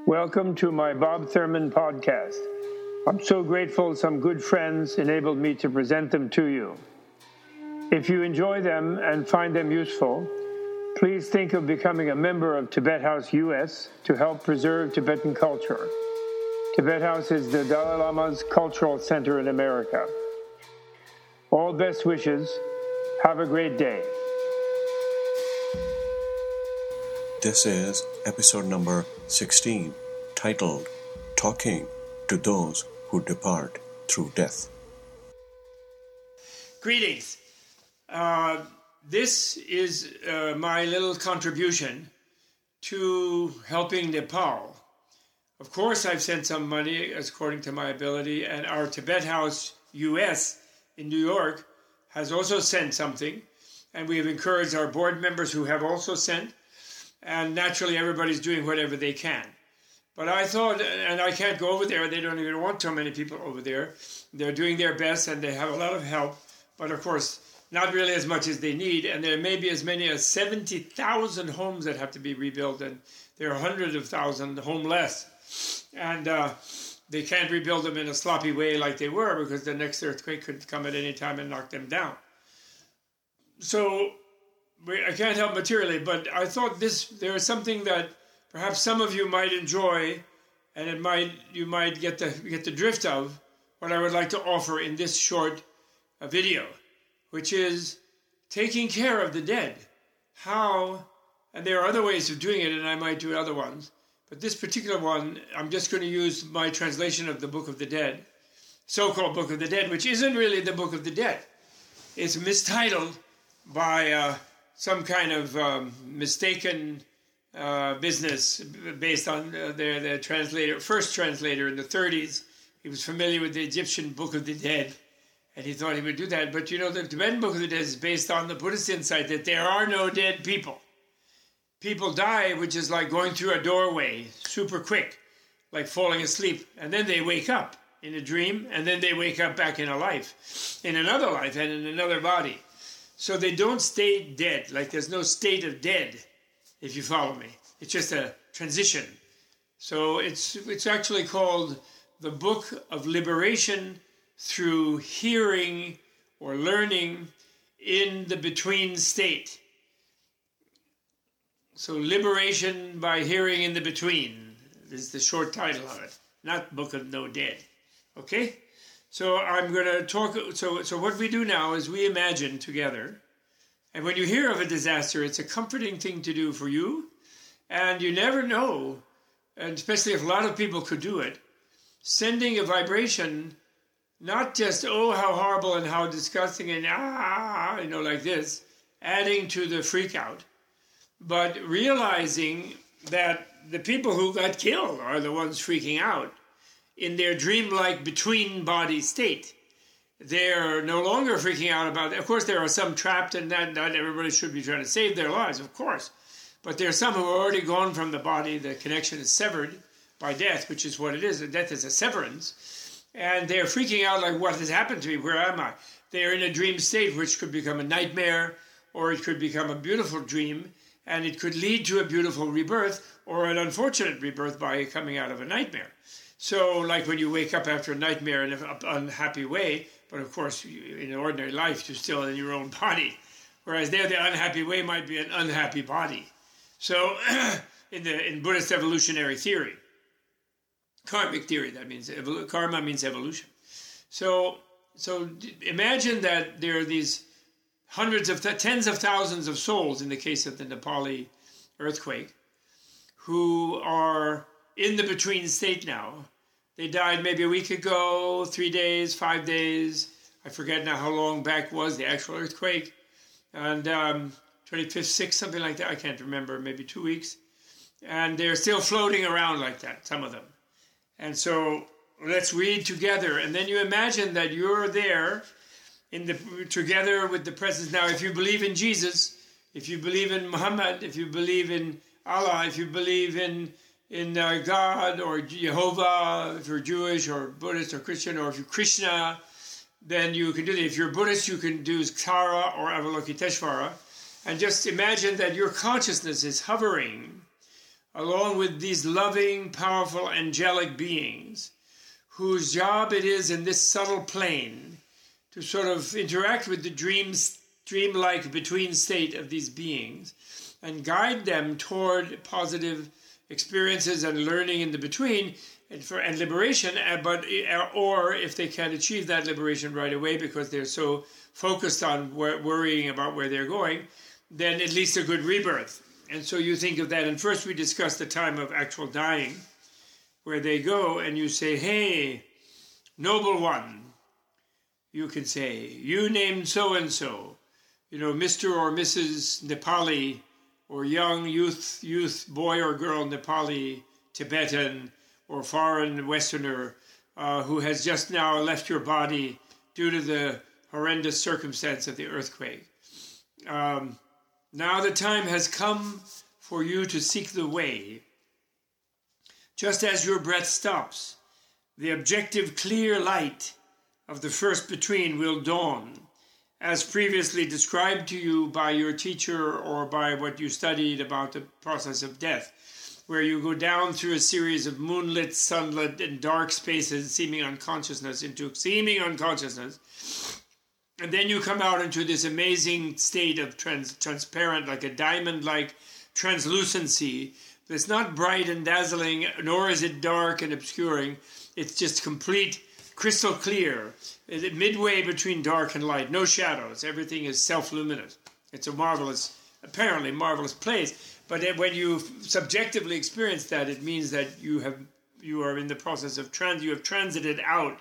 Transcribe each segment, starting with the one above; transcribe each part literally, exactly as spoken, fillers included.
Welcome to my Bob Thurman podcast. I'm so grateful some good friends enabled me to present them to you. If you enjoy them and find them useful, please think of becoming a member of Tibet House U S to help preserve Tibetan culture. Tibet House is the Dalai Lama's cultural center in America. All best wishes. Have a great day. This is episode number sixteen, titled Talking to Those Who Depart Through Death. Greetings. Uh, this is uh, my little contribution to helping Nepal. Of course, I've sent some money according to my ability, and our Tibet House U S in New York has also sent something, and we have encouraged our board members who have also sent. And naturally, everybody's doing whatever they can. But I thought, and I can't go over there, they don't even want so many people over there. They're doing their best and they have a lot of help. But of course, not really as much as they need. And there may be as many as seventy thousand homes that have to be rebuilt. And there are hundreds of thousands homeless. And uh, they can't rebuild them in a sloppy way like they were, because the next earthquake could come at any time and knock them down. So I can't help materially, but I thought this there is something that perhaps some of you might enjoy, and it might you might get the get the drift of what I would like to offer in this short uh, video, which is taking care of the dead. How, and there are other ways of doing it, and I might do other ones, but this particular one, I'm just going to use my translation of the Book of the Dead, so-called Book of the Dead, which isn't really the Book of the Dead. It's mistitled by Uh, some kind of um, mistaken uh, business based on uh, their, their translator, first translator in the thirties. He was familiar with the Egyptian Book of the Dead, and he thought he would do that. But you know, the Tibetan Book of the Dead is based on the Buddhist insight that there are no dead people. People die, which is like going through a doorway, super quick, like falling asleep, and then they wake up in a dream, and then they wake up back in a life, in another life, and in another body. So they don't stay dead, like there's no state of dead, if you follow me. It's just a transition. So it's it's actually called the Book of Liberation through Hearing or Learning in the Between State. So Liberation by Hearing in the Between is the short title of it, not Book of No Dead. Okay? So I'm going to talk, so so what we do now is we imagine together, and when you hear of a disaster, it's a comforting thing to do for you, and you never know, and especially if a lot of people could do it, sending a vibration, not just, oh, how horrible and how disgusting and ah, you know, like this, adding to the freak out, but realizing that the people who got killed are the ones freaking out in their dreamlike between-body state. They're no longer freaking out about it. Of course, there are some trapped, and not, not everybody should be trying to save their lives, of course. But there are some who are already gone from the body. The connection is severed by death, which is what it is. Death is a severance. And they're freaking out like, what has happened to me? Where am I? They're in a dream state, which could become a nightmare, or it could become a beautiful dream, and it could lead to a beautiful rebirth, or an unfortunate rebirth by coming out of a nightmare. So, like when you wake up after a nightmare in an unhappy way, but of course, in ordinary life, you're still in your own body. Whereas there, the unhappy way might be an unhappy body. So, in the in Buddhist evolutionary theory, karmic theory, that means evol- karma means evolution. So, so imagine that there are these hundreds of th- tens of thousands of souls in the case of the Nepali earthquake, who are in the between state now. They died maybe a week ago, three days, five days. I forget now how long back was the actual earthquake. And um, twenty-fifth, sixth, something like that. I can't remember, maybe two weeks. And they're still floating around like that, some of them. And so let's read together. And then you imagine that you're there in the together with the presence. Now, if you believe in Jesus, if you believe in Muhammad, if you believe in Allah, if you believe in in uh, God or Jehovah, if you're Jewish or Buddhist or Christian, or if you're Krishna, then you can do that. If you're Buddhist, you can do Ksara or Avalokiteshvara. And just imagine that your consciousness is hovering along with these loving, powerful, angelic beings, whose job it is in this subtle plane to sort of interact with the dreams, dreamlike between state of these beings and guide them toward positive experiences and learning in the between and for and liberation. But or if they can't achieve that liberation right away because they're so focused on worrying about where they're going, then at least a good rebirth. And so you think of that. And first we discuss the time of actual dying, where they go and you say, hey, noble one, you can say, you named so-and-so, you know, Mister or Missus Nepali, or young youth, youth, boy or girl Nepali, Tibetan, or foreign Westerner, uh, who has just now left your body due to the horrendous circumstance of the earthquake. Um, now the time has come for you to seek the way. Just as your breath stops, the objective clear light of the first between will dawn, as previously described to you by your teacher or by what you studied about the process of death, where you go down through a series of moonlit, sunlit, and dark spaces, seeming unconsciousness into seeming unconsciousness, and then you come out into this amazing state of trans- transparent, like a diamond-like translucency. It's not bright and dazzling, nor is it dark and obscuring. It's just complete, crystal clear, midway between dark and light, no shadows. Everything is self-luminous. It's a marvelous, apparently marvelous place. But when you subjectively experience that, it means that you have you are in the process of trans. You have transited out.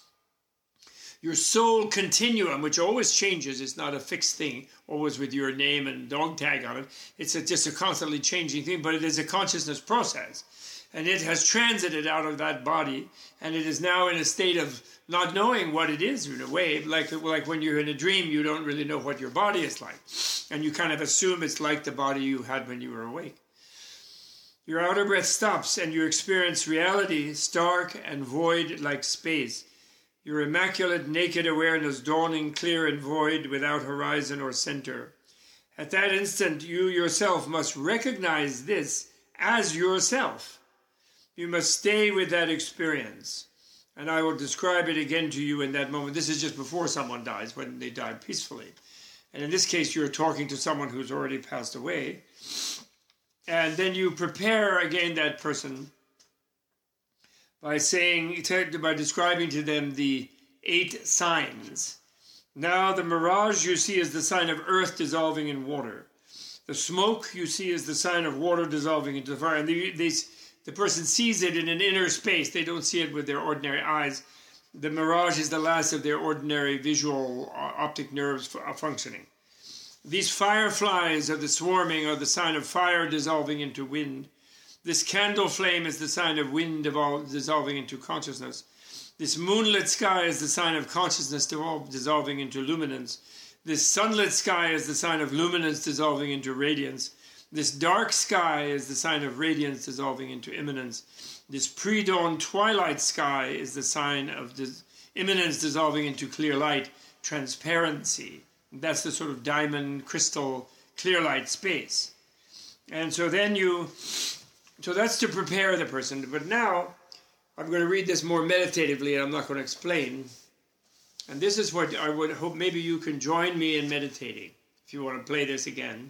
Your soul continuum, which always changes, it's not a fixed thing, always with your name and dog tag on it. It's a, just a constantly changing thing, but it is a consciousness process. And it has transited out of that body, and it is now in a state of not knowing what it is in a way. Like, like when you're in a dream, you don't really know what your body is like. And you kind of assume it's like the body you had when you were awake. Your outer breath stops, and you experience reality stark and void like space. Your immaculate, naked awareness dawning clear and void without horizon or center. At that instant, you yourself must recognize this as yourself. You must stay with that experience. And I will describe it again to you in that moment. This is just before someone dies, when they die peacefully. And in this case, you're talking to someone who's already passed away. And then you prepare again that person by saying, by describing to them the eight signs. Now the mirage you see is the sign of earth dissolving in water. The smoke you see is the sign of water dissolving into fire. And the, they, the person sees it in an inner space. They don't see it with their ordinary eyes. The mirage is the last of their ordinary visual uh, optic nerves functioning. These fireflies of the swarming are the sign of fire dissolving into wind. This candle flame is the sign of wind dissolving into consciousness. This moonlit sky is the sign of consciousness dissolving into luminance. This sunlit sky is the sign of luminance dissolving into radiance. This dark sky is the sign of radiance dissolving into immanence. This pre-dawn twilight sky is the sign of dis- immanence dissolving into clear light, transparency. That's the sort of diamond, crystal, clear light space. And so then you... So that's to prepare the person. But now I'm going to read this more meditatively, and I'm not going to explain. And this is what I would hope maybe you can join me in meditating, if you want to play this again.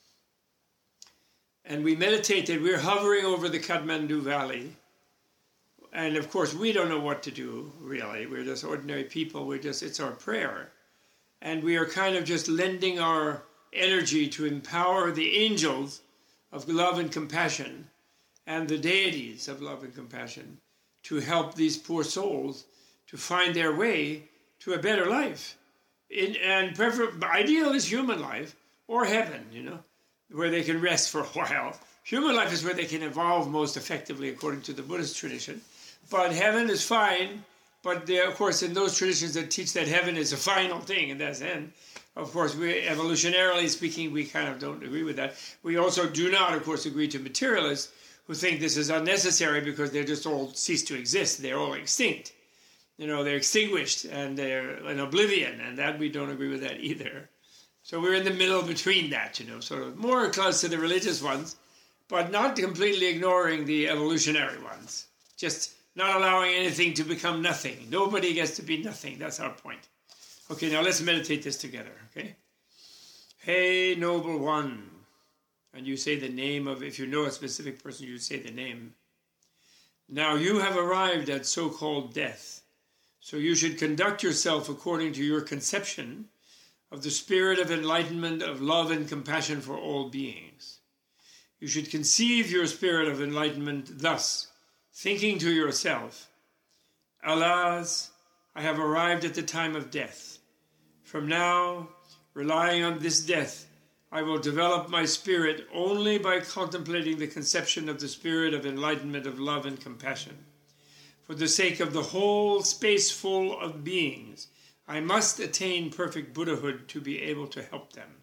And we meditate that we're hovering over the Kathmandu Valley. And of course, we don't know what to do, really. We're just ordinary people. We're just, it's our prayer. And we are kind of just lending our energy to empower the angels of love and compassion and the deities of love and compassion to help these poor souls to find their way to a better life. In, and prefer, ideal is human life or heaven, you know, where they can rest for a while. Human life is where they can evolve most effectively according to the Buddhist tradition. But heaven is fine. But there, of course, in those traditions that teach that heaven is a final thing and that's the end, of course, we, evolutionarily speaking, we kind of don't agree with that. We also do not, of course, agree to materialists who think this is unnecessary because they just all cease to exist. They're all extinct. You know, they're extinguished and they're in oblivion, and that we don't agree with that either. So we're in the middle between that, you know, sort of more close to the religious ones, but not completely ignoring the evolutionary ones. Just not allowing anything to become nothing. Nobody gets to be nothing. That's our point. Okay, now let's meditate this together, okay? Hey, noble one. And you say the name of, if you know a specific person, you say the name. Now you have arrived at so-called death. So you should conduct yourself according to your conception of the spirit of enlightenment, of love and compassion for all beings. You should conceive your spirit of enlightenment thus, thinking to yourself, alas, I have arrived at the time of death. From now, relying on this death, I will develop my spirit only by contemplating the conception of the spirit of enlightenment, of love and compassion. For the sake of the whole space full of beings, I must attain perfect Buddhahood to be able to help them.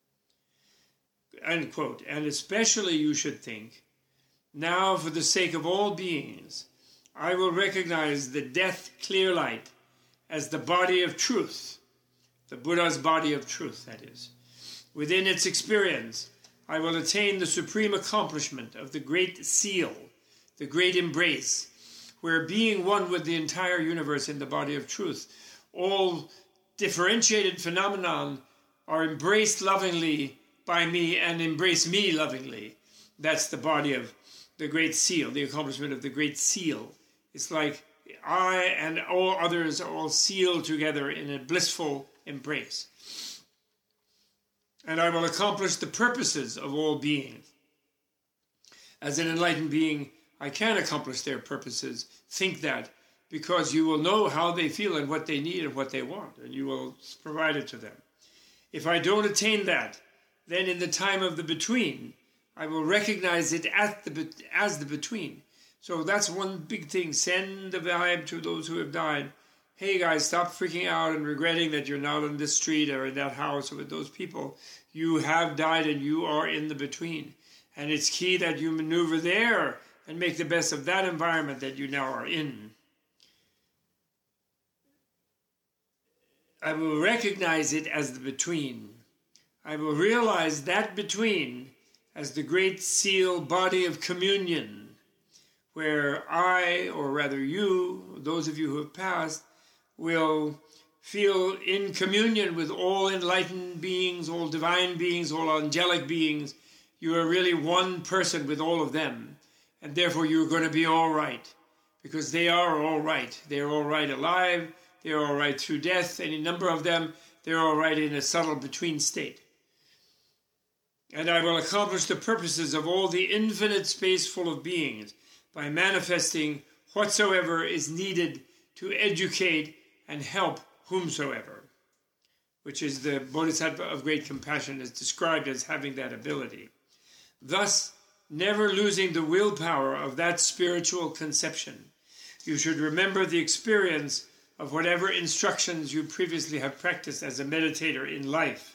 End quote. And especially you should think, now for the sake of all beings, I will recognize the death clear light as the body of truth, the Buddha's body of truth, that is. Within its experience, I will attain the supreme accomplishment of the great seal, the great embrace, where being one with the entire universe in the body of truth, all differentiated phenomenon are embraced lovingly by me and embrace me lovingly. That's the body of the great seal, the accomplishment of the great seal. It's like I and all others are all sealed together in a blissful embrace. And I will accomplish the purposes of all beings. As an enlightened being, I can accomplish their purposes. Think that, because you will know how they feel and what they need and what they want, and you will provide it to them. If I don't attain that, then in the time of the between, I will recognize it at the, as the between. So that's one big thing. Send the vibe to those who have died. Hey guys, stop freaking out and regretting that you're not on this street or in that house or with those people. You have died and you are in the between. And it's key that you maneuver there and make the best of that environment that you now are in. I will recognize it as the between. I will realize that between as the great seal body of communion, where I, or rather you, those of you who have passed, will feel in communion with all enlightened beings, all divine beings, all angelic beings. You are really one person with all of them, and therefore you're going to be all right, because they are all right. They're all right alive, they're all right through death, any number of them, they're all right in a subtle between state. And I will accomplish the purposes of all the infinite space full of beings by manifesting whatsoever is needed to educate and help whomsoever, which is the Bodhisattva of great compassion is described as having that ability. Thus, never losing the willpower of that spiritual conception, you should remember the experience of whatever instructions you previously have practiced as a meditator in life.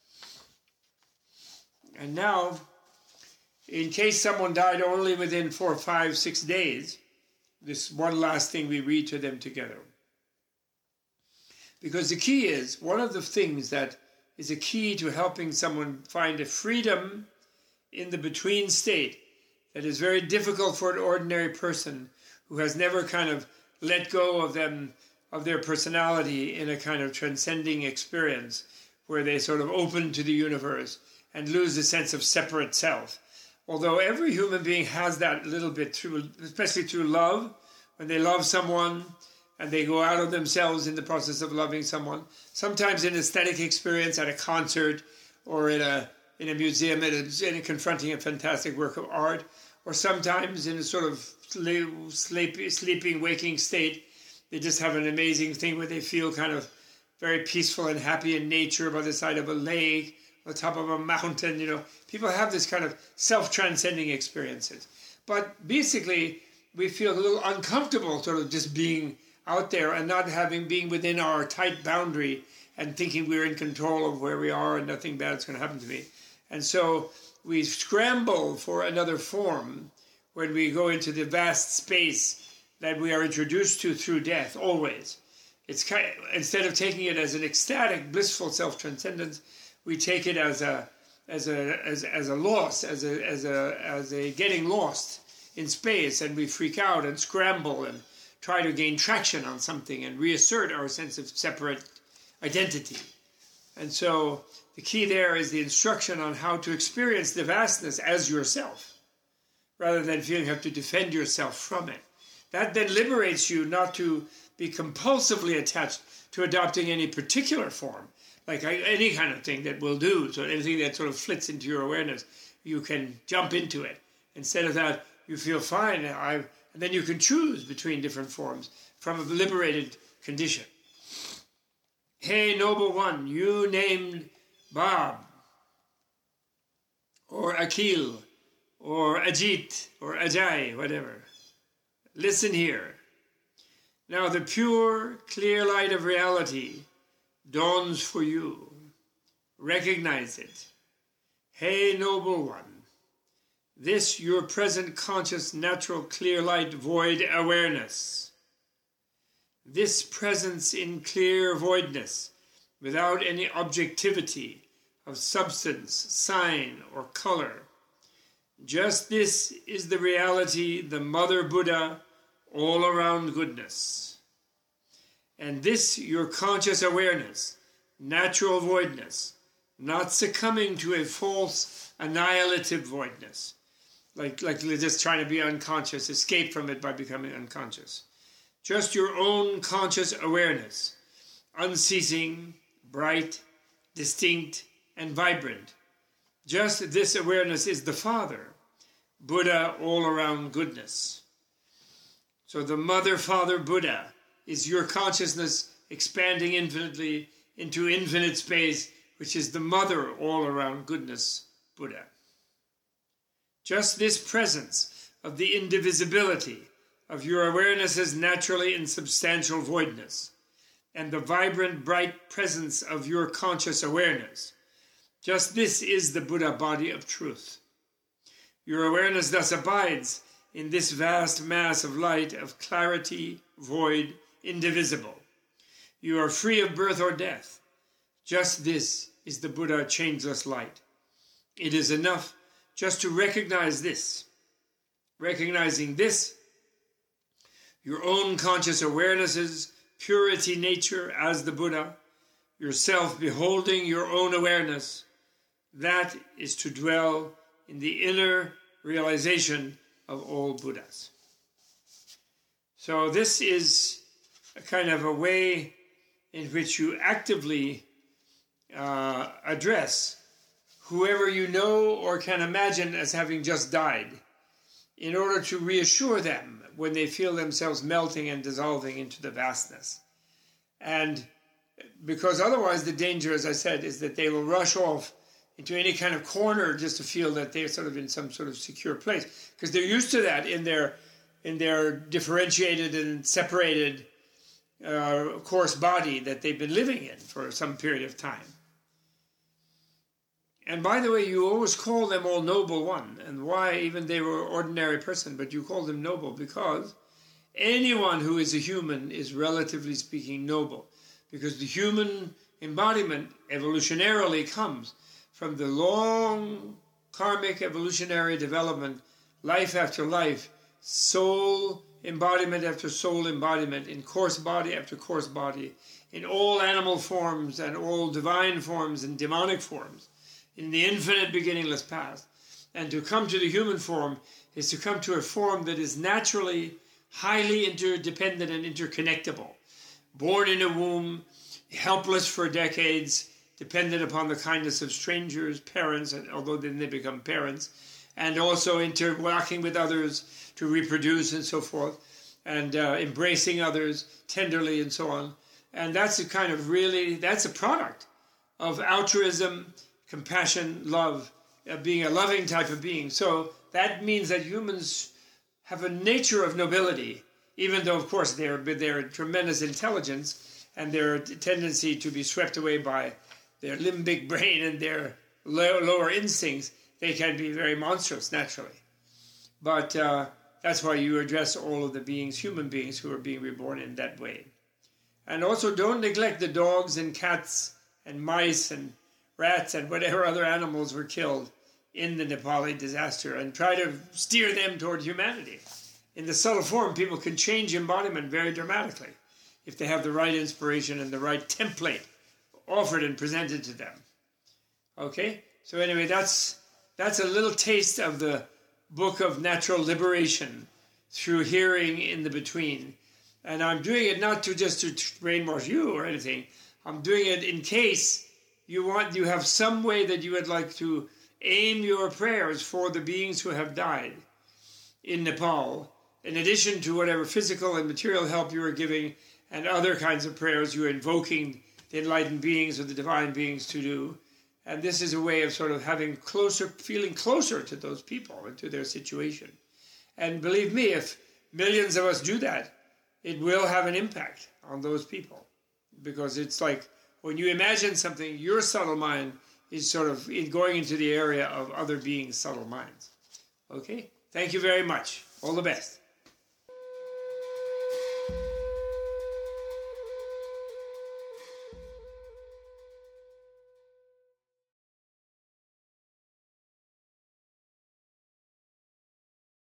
And now, in case someone died only within four, five, six days, this one last thing we read to them together. Because the key is, one of the things that is a key to helping someone find a freedom in the between state that is very difficult for an ordinary person who has never kind of let go of them, of their personality in a kind of transcending experience where they sort of open to the universe and lose the sense of separate self. Although every human being has that little bit, through, especially through love, when they love someone and they go out of themselves in the process of loving someone, sometimes in aesthetic experience at a concert or in a in a museum, in, a, in a confronting a fantastic work of art, or sometimes in a sort of sleepy, sleeping, waking state, they just have an amazing thing where they feel kind of very peaceful and happy in nature by the side of a lake, on top of a mountain. You know, people have this kind of self-transcending experiences. But basically, we feel a little uncomfortable sort of just being out there and not having, being within our tight boundary and thinking we're in control of where we are and nothing bad's going to happen to me. And so we scramble for another form when we go into the vast space that we are introduced to through death, always. It's kind of, instead of taking it as an ecstatic, blissful self-transcendence, we take it as a as a as as a loss, as a as a as a getting lost in space, and we freak out and scramble and try to gain traction on something and reassert our sense of separate identity. And so the key there is the instruction on how to experience the vastness as yourself, rather than feeling you have to defend yourself from it. That then liberates you not to be compulsively attached to adopting any particular form, like any kind of thing that will do. So anything that sort of flits into your awareness, you can jump into it. Instead of that, you feel fine, I, and then you can choose between different forms from a liberated condition. Hey, noble one, you named Bob, or Akil, or Ajit, or Ajay, whatever. Listen here. Now the pure, clear light of reality dawns for you. Recognize it. Hey, noble one, this your present conscious, natural, clear light, void awareness. This presence in clear voidness, without any objectivity of substance, sign, or color. Just this is the reality, the Mother Buddha, all around goodness. And this your conscious awareness, natural voidness, not succumbing to a false annihilative voidness, like, like just trying to be unconscious, escape from it by becoming unconscious. Just your own conscious awareness, unceasing, bright, distinct, and vibrant. Just this awareness is the Father, Buddha, all around goodness. So the Mother, Father, Buddha is your consciousness expanding infinitely into infinite space, which is the Mother, all around goodness, Buddha. Just this presence of the indivisibility of your awareness as naturally insubstantial voidness, and the vibrant, bright presence of your conscious awareness. Just this is the Buddha body of truth. Your awareness thus abides in this vast mass of light, of clarity, void, indivisible. You are free of birth or death. Just this is the Buddha changeless light. It is enough just to recognize this. Recognizing this, your own conscious awareness's purity nature as the Buddha, yourself beholding your own awareness, that is to dwell in the inner realization of all Buddhas. So this is a kind of a way in which you actively uh, address whoever you know or can imagine as having just died, in order to reassure them when they feel themselves melting and dissolving into the vastness. And because otherwise the danger, as I said, is that they will rush off into any kind of corner just to feel that they're sort of in some sort of secure place, because they're used to that in their in their differentiated and separated uh, coarse body that they've been living in for some period of time. And by the way, you always call them all noble one. And why? Even they were an ordinary person, but you call them noble because anyone who is a human is, relatively speaking, noble. Because the human embodiment evolutionarily comes from the long karmic evolutionary development, life after life, soul embodiment after soul embodiment, in coarse body after coarse body, in all animal forms and all divine forms and demonic forms, in the infinite beginningless past. And to come to the human form is to come to a form that is naturally highly interdependent and interconnectable. Born in a womb, helpless for decades, dependent upon the kindness of strangers, parents, and although then they become parents, and also interacting with others to reproduce and so forth, and uh, embracing others tenderly and so on. And that's a kind of really, that's a product of altruism, compassion, love, uh, being a loving type of being. So that means that humans have a nature of nobility, even though, of course, they're, they're tremendous intelligence and their tendency to be swept away by their limbic brain and their low, lower instincts, they can be very monstrous, naturally. But uh, that's why you address all of the beings, human beings, who are being reborn in that way. And also don't neglect the dogs and cats and mice and rats and whatever other animals were killed in the Nepali disaster and try to steer them toward humanity. In the subtle form, people can change embodiment very dramatically if they have the right inspiration and the right template offered and presented to them. Okay? So anyway, that's that's a little taste of the book of natural liberation through hearing in the between. And I'm doing it not to just to brainwash you or anything. I'm doing it in case you want, you have some way that you would like to aim your prayers for the beings who have died in Nepal, in addition to whatever physical and material help you are giving and other kinds of prayers you're invoking the enlightened beings or the divine beings to do. And this is a way of sort of having closer, feeling closer to those people and to their situation. And believe me, if millions of us do that, it will have an impact on those people. Because it's like when you imagine something, your subtle mind is sort of going into the area of other beings' subtle minds. Okay? Thank you very much. All the best.